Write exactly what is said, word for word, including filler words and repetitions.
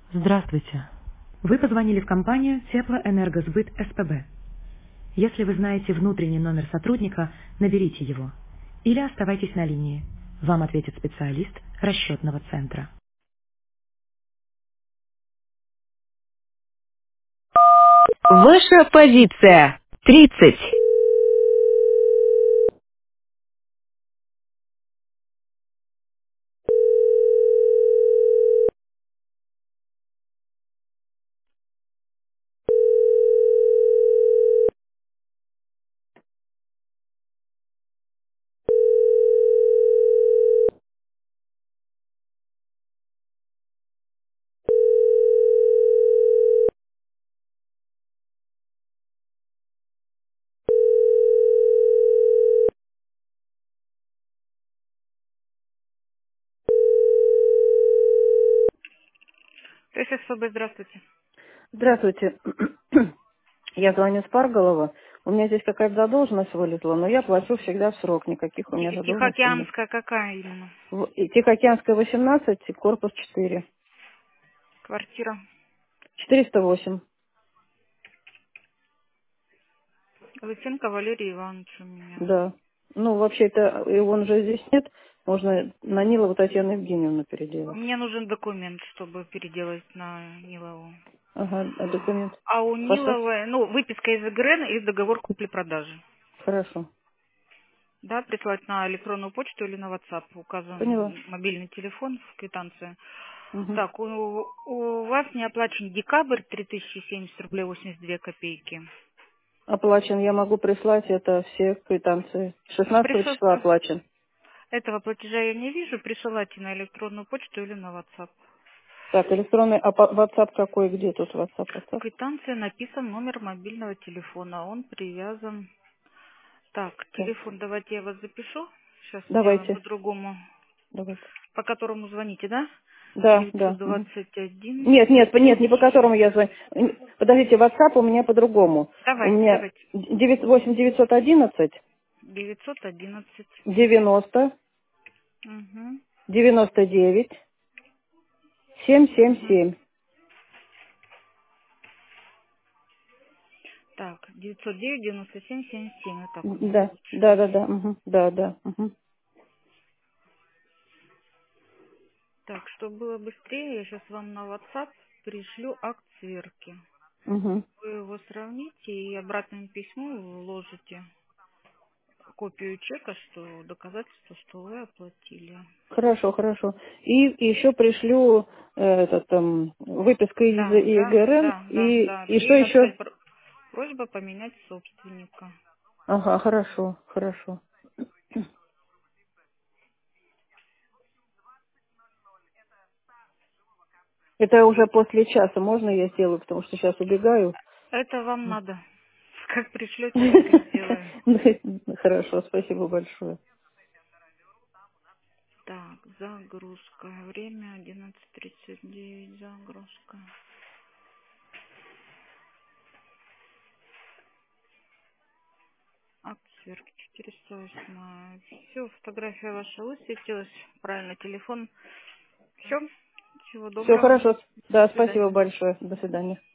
Здравствуйте. Вы позвонили в компанию Теплоэнергосбыт СПБ. Если вы знаете внутренний номер сотрудника, наберите его. Или оставайтесь на линии. Вам ответит специалист расчетного центра. Ваша позиция. тридцать. То есть СФБ, здравствуйте. Здравствуйте. Я звоню с Парголова. У меня здесь какая-то задолженность вылезла, но я плачу всегда в срок. Никаких у меня Ти- задолженностей нет. Тихоокеанская какая именно? В- и Тихоокеанская восемнадцать, и корпус четыре. Квартира. четыреста восемь. Лысенко Валерий Иванович у меня. Да. Ну, вообще-то, его уже здесь нет. Можно на Нилову Татьяну Евгеньевну переделать. Мне нужен документ, чтобы переделать на Нилову. Ага, а документ. А у Паспорт? Ниловой, ну, выписка из ЭГРН и договор купли-продажи. Хорошо. Да, прислать на электронную почту или на WhatsApp. Поняла. Указан мобильный телефон в квитанции. Угу. Так, у, у вас не оплачен декабрь три тысячи семьдесят рублей восемьдесят две копейки. Оплачен. Я могу прислать это все квитанции. шестнадцатого Присыл- числа оплачен. Этого платежа я не вижу. Присылайте на электронную почту или на WhatsApp. Так, электронный, а по- WhatsApp какой, где тут WhatsApp, В WhatsApp? квитанции написан номер мобильного телефона. Он привязан. Так, Так, телефон, давайте я вас запишу. Сейчас сделаем давайте, по-другому. давайте. По которому звоните, да? Да, девятьсот да. Мгм. двадцать один. Нет, нет, нет, не по которому я звоню. Н- Подождите, WhatsApp у меня по-другому. У Давайте, меня давайте. восемь девятьсот одиннадцать девятьсот одиннадцать. девяносто Угу. девяносто девять семь семь Угу. семь. Так, девятьсот девять девяносто семь семьдесят семь. Вот так у меня Да, да, получилось. да, да, мгм, да, да. Угу, Так, чтобы было быстрее, я сейчас вам на WhatsApp пришлю акт сверки. угу. Вы его сравните и обратным письмом вложите копию чека, что доказательство, что вы оплатили. Хорошо, хорошо. И еще пришлю э, этот там выписку из Да, да, ИГРН да, да, и, да. и что И еще? написать пр- просьба поменять собственника. Ага, хорошо, хорошо. Это уже после часа можно я сделаю, потому что сейчас убегаю. Это вам надо. Как пришлете, так и сделаю. Хорошо, спасибо большое. Так, загрузка. Время одиннадцать тридцать девять. Загрузка. Акт сверки четыреста восемь. Все, фотография ваша высветилась. Правильно, телефон. Все. Всего Все доброго. хорошо. До Да, спасибо свидания. большое. До свидания.